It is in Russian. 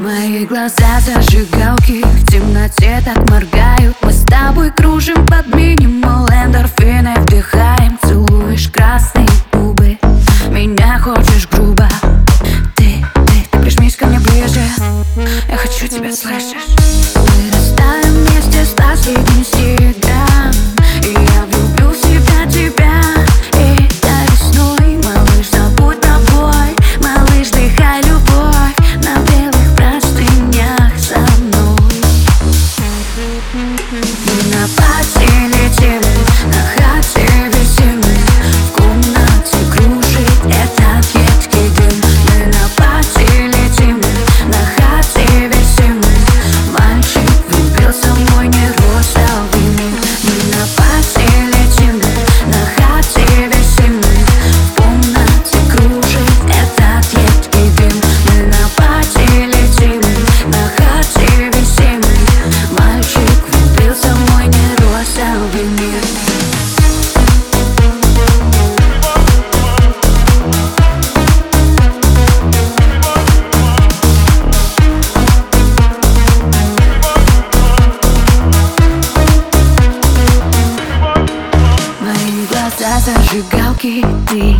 Мои глаза зажигалки в темноте так моргают. Мы с тобой кружим под минимал, эндорфины вдыхаем. Целуешь красные губы, меня хочешь грубо. Ты прижмись ко мне ближе, я хочу тебя, слышишь? Мы растаем вместе с последним снегом, и я влюблю в себя тебя. И до весной, малыш, забудь про бой. Малыш, дыхай любовь на белых простынях со мной. Мы на пати летим, на хате висим. В комнате кружит этот едкий дым. Мы на пати летим, на хате висим. Мальчик влюбился в мой нерозовый мир. Мы на пати летим, на хате висим. В комнате кружит этот едкий дым. Мы на пати летим, на хате висим. Мальчик влюбился в мой нерозовый мир. Мои глаза зажигалки, ты